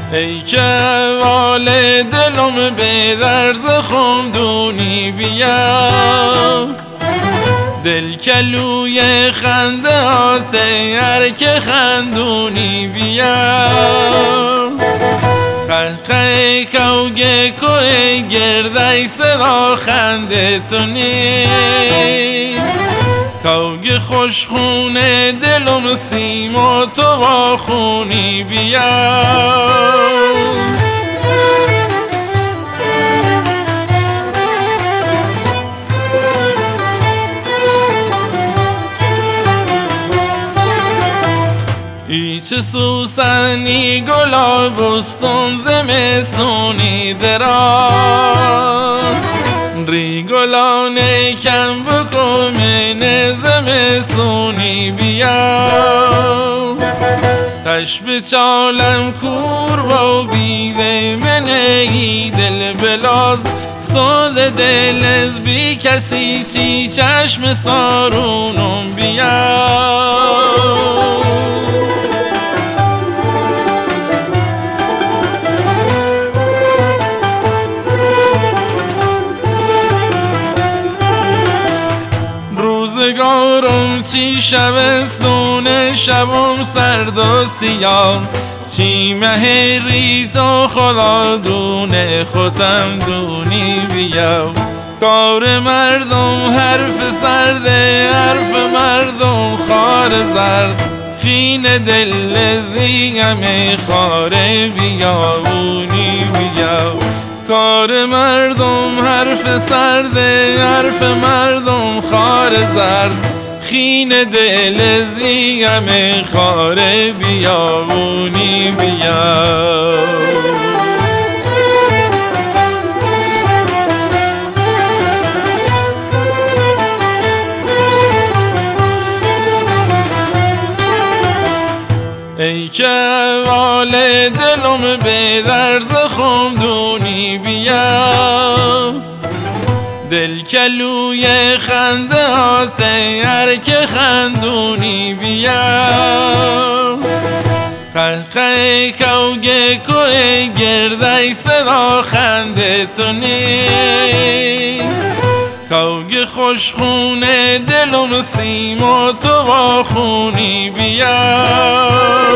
ای که اول دلم به درد خمدونی بیا، دل کلوی خنده هاته هر که خندونی بیا. قهقه کوگه کوه گرده صدا خنده تونی، کوگه خوشخونه دلم سیما تو با خونی بیا. ایچ سوسنی گلا بستون زمستونی دراز، ری گلانه کم بکمن زمستونی بیا. تش بچالم کور با بیده من ای دل بلاز، سود دل از بی کسی چی چشم سارونم بیا. روزگارم چی شبستون شبم سرد و سیاه، چی مهری تو خدا دونه خودم دونی بیا. کار مردم حرف سرده حرف مردم خار زرد، خین دل زیم خاره بیابونی بیا. کار مردم حرف سرده حرف مردم خار زرد، خین دل زیم خاره بیابونی بیا. ای که اول دلم به درد خمدونی بیا، دل کلوی خنده هاته هر که خندونی بیا. قهقه کوگه کوه گرده صدا خنده تونی، کوگه خوشخونه دلم سیما تو با خونی بیا.